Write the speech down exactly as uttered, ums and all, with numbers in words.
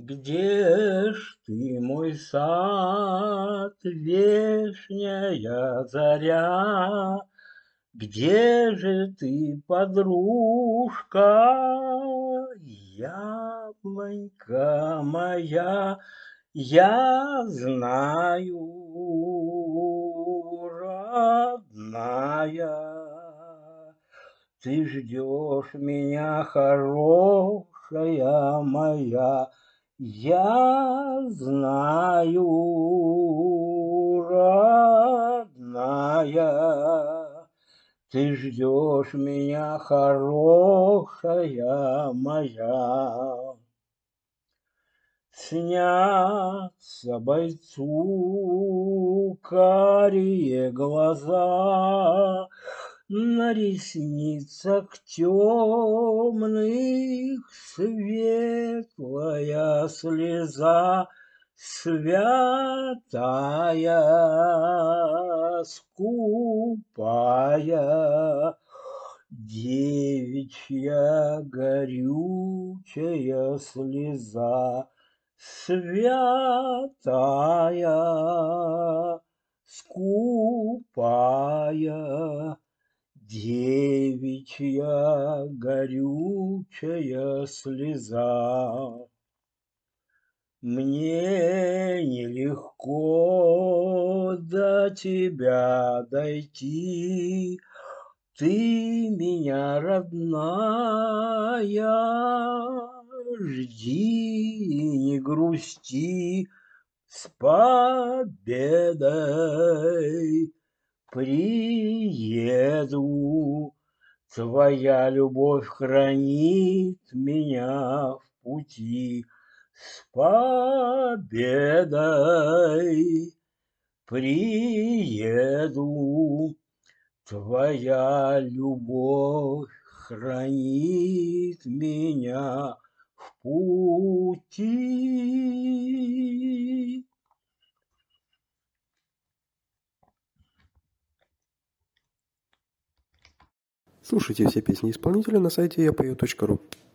Где ж ты, мой сад, вешняя заря? Где же ты, подружка, яблонька моя? Я знаю, родная, ты ждешь меня, хорошая моя. Я знаю, родная, ты ждешь меня, хорошая моя. Снятся бойцу карие глаза, на ресницах темных светлая слеза, святая, скупая, девичья горючая слеза. Святая, скупая, девичья горючая слеза. Мне нелегко до тебя дойти, ты меня, родная, жди и не грусти. С победой приеду, твоя любовь хранит меня в пути. С победой приеду, твоя любовь хранит меня в пути. Слушайте все песни исполнителя на сайте я пою точка ру.